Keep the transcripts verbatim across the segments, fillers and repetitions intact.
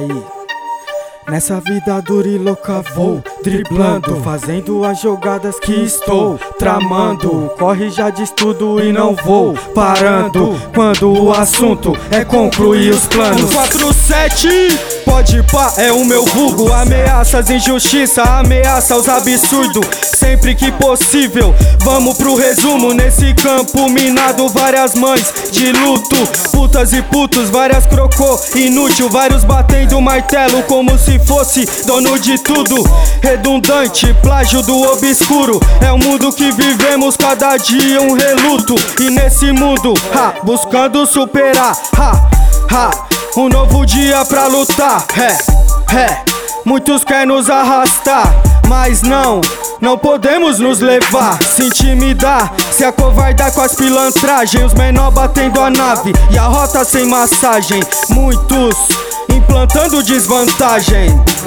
aí. Nessa vida dura e louca vou driblando, fazendo as jogadas que estou tramando. Corre já diz tudo e não vou parando, quando o assunto é concluir os planos. Quatro sete, pode pá, é o meu vulgo. Ameaças, injustiça, ameaça os absurdos. Sempre que possível, vamos pro resumo. Nesse campo minado, várias mães de luto, putas e putos, várias crocô inútil, vários batendo martelo como se fosse dono de tudo. Redundante, plágio do obscuro, é o mundo que vivemos, cada dia um reluto. E nesse mundo, ha, buscando superar, ha, ha, um novo dia pra lutar. É, é, muitos querem nos arrastar, mas não, não podemos nos levar, se intimidar, se acovardar com as pilantragens. Os menor batendo a nave e a rota sem massagem, muitos implantando desvantagem.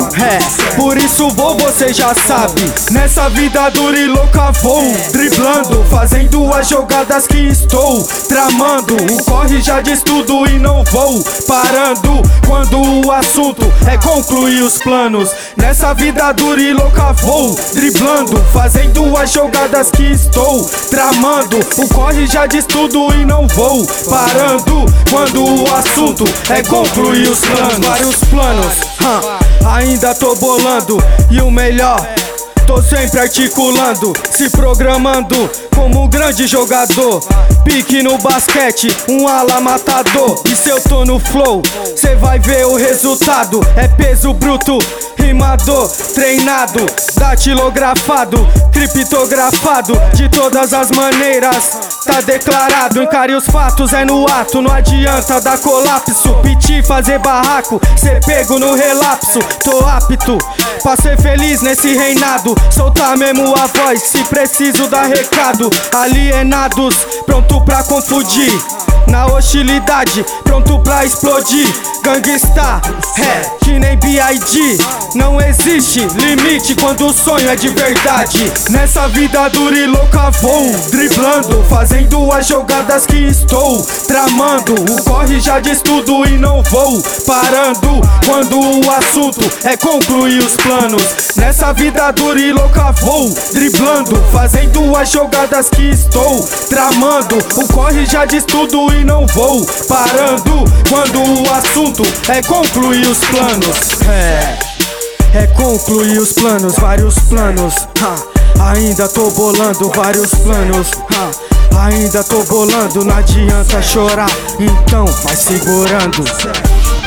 É, por isso vou, você já sabe. Nessa vida dura e louca vou driblando, fazendo as jogadas que estou tramando. O corre já diz tudo e não vou parando, quando o assunto é concluir os planos. Nessa vida dura e louca vou driblando, fazendo as jogadas que estou tramando. O corre já diz tudo e não vou parando, quando o assunto é concluir os planos. Vários planos, huh, ainda tô bolando, e o melhor, tô sempre articulando, se programando como um grande jogador. Pique no basquete, um ala matador. E se eu tô no flow, cê vai ver o resultado. É peso bruto, rimador, treinado, datilografado, criptografado, de todas as maneiras, tá declarado. Encare os fatos, é no ato, não adianta dar colapso. Piti fazer barraco, cê pego no relapso. Tô apto pra ser feliz nesse reinado, soltar mesmo a voz se preciso dar recado. Alienados, pronto pra confundir, na hostilidade, pronto pra explodir. Gangsta, é que nem B I G, não existe limite quando o sonho é de verdade. Nessa vida dura e louca vou driblando, fazendo as jogadas que estou tramando. O corre já diz tudo e não vou parando, quando o assunto é concluir os planos. Nessa vida dura e louca vou driblando, fazendo as jogadas que estou tramando. O corre já diz tudo e não vou parando, quando o assunto é concluir os planos. É, é concluir os planos, vários planos, ha, ainda tô bolando vários planos, ha, ainda tô bolando, não adianta chorar, então vai segurando.